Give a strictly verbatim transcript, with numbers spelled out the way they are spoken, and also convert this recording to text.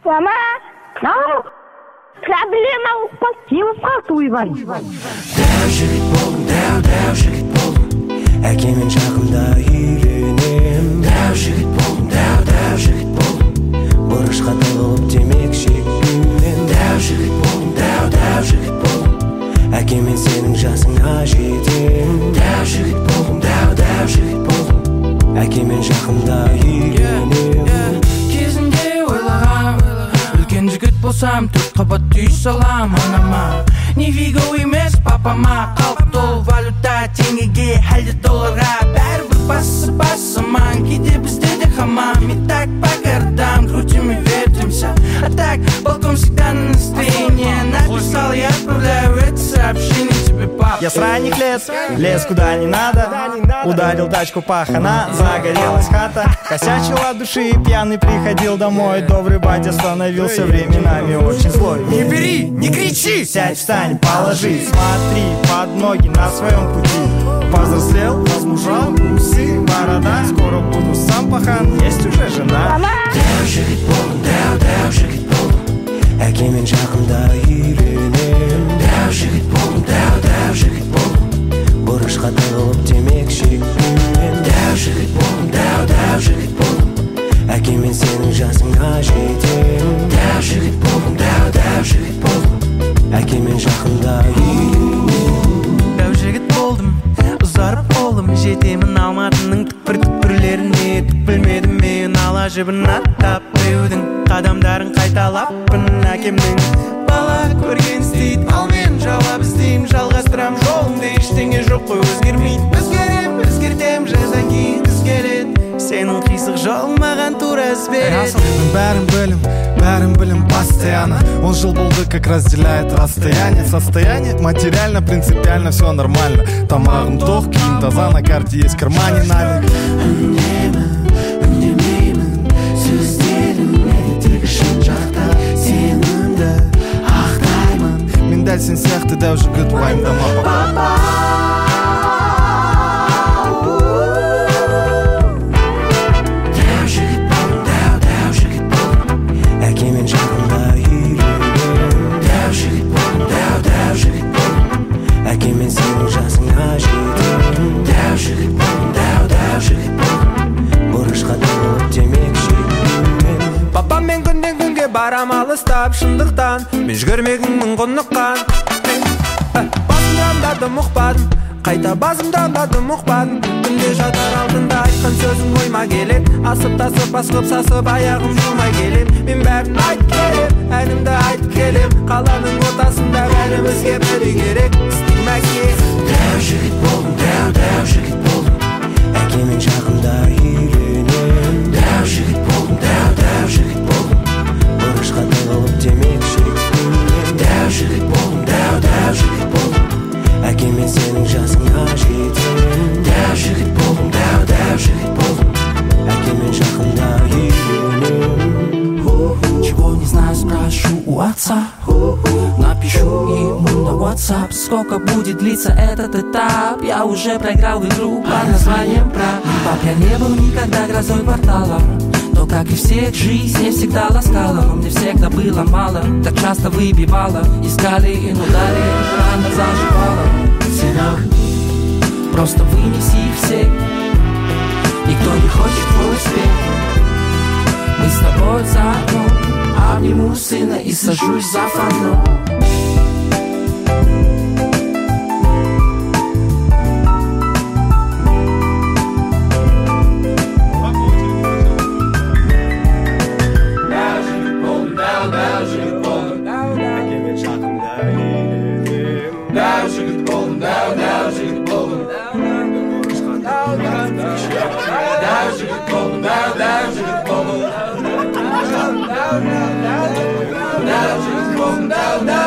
Mama. Ау. Проблема упал. Не упал туйбай. Дәу жігіт болдым, дәу, дәу жігіт болдым. Әкемен жақында үйленем. Дәу жігіт болдым, дәу, дәу жігіт болдым. Бұрышқа тығылып темек шекпеймін. Дәу жігіт болдым, дәу, дәу жігіт болдым. Әкемен сенің жасыңа жетем. Дәу жігіт болдым, дәу, дәу жігіт болдым. Әкемен жақында үйленем. Кезінде ойлағам, үлкен жігіт болсам төрт қабат үй салам анама. Не виго емес папама, қалып толы валюта теңгеге, әлде долларға. Бәрібір басы басыман, кейде бізде де хамам. И так по городам крутим и вертимся, а так балкон всегда на настроение. Написал я, отправляю это сообщение тебе, пап. Я с ранних лет лез куда не надо, ударил тачку пахана, загорелась хата. Косячил от души и пьяный приходил домой. Добрый батя становился временами очень злой. Не бери, не кричи, сядь, встань, положи, смотри под ноги на своем пути. Повзрослел, возмужал, усы, борода. Скоро буду сам пахан, есть уже жена. Дәу жігіт болдым, дәу, дәу жігіт болдым. Әкемен жақында үйленем. Дәу жігіт болдым, дәу, дәу жігіт болдым. Бұрышқа тығылып темек шекпеймін. Дәу жігіт болдым, дәу, дәу жігіт болдым. Әкемен сенің жасыңа жетем. Дәу жігіт болдым, дәу, дәу жігіт болдым. Әкемен жақында үйленем. Дәу жігіт болдым, ұзарып болдым. Жетемін Алматының түкпір-түкпірлеріне. Түк білмедім мен ала жібін аттап біреудің қадамдарын қайталаппын әкемнің. Бала көрген істейді, ал мен жауап іздеймін. Жалғастырам жолымды, ештеңе жоқ қой өзгермейді. Өзгерем, өзгертем, жаздан кейін күз келеді. Сенің қисық жолың маған тура із береді. Бәрін білім, бәрін білім постоянно. Он жил болды, как разделяет расстояние. Состояние материально, принципиально все нормально. Тамағым тоқ, киім таза, на карте есть в кармане налик. Үндемін, үндемеймін, сөздерім мені тек шын жақта. Сенімді ақтаймын. Мен дәл сен сияқты дәу жігіт уайымдама папа. Әкемен жақында үйленем. Дәу жігіт болдым, дәу, дәу жігіт болдым. Әкемен сенің жасыңа жетем. Дәу жігіт болдым, дәу, дәу жігіт болдым. Бұрышқа тығылып темек шекпеймін. Папаммен күннен күнге барам алыстап шындықтан. Мен жүгірмегіңмін құныққан. Басымды андадым ұқпадым, қайта басымды андадым ұқпадым. Күнде жатар алдында айтқан сөзің ойма келет. Асып тасып басқып сасып аяғым жумай келем. Мен бәрін айтып келем, әнімді айтып келем. Қаланың ортасында бәрімізге бір үй керек. Істейм әке. Дәу жігіт болдым, дәу, дәу жігіт болдым. Әкемен жақында үйленем. Дәу жігіт болдым, дәу, дәу жігіт болдым. Бұрышқа тығылып темек шекпеймін. Дәу жігіт болдым, дәу, дәу жігіт болдым. Әкемен сенің жасыңа жетем. Дәу жігіт болдым, дәу, дәу жігіт болдым. Әкемен жақында үйленем. Чего не знаю, спрошу у отца. Напишу ему на WhatsApp, сколько будет длиться этот этап. Я уже проиграл в игру под названием брак. Пап, я не был никогда грозой квартала. То, как и всех, жизнь не всегда ласкала. Но мне всегда было мало, так часто выбивала. Искали, но далее рано заживала. Сынок, просто вынеси их всех. Никто не хочет твой успех. Мы с тобой заодно. Обниму сына и сажусь за фоном. Now, now, now, now, now, now, now, now, now, now, now,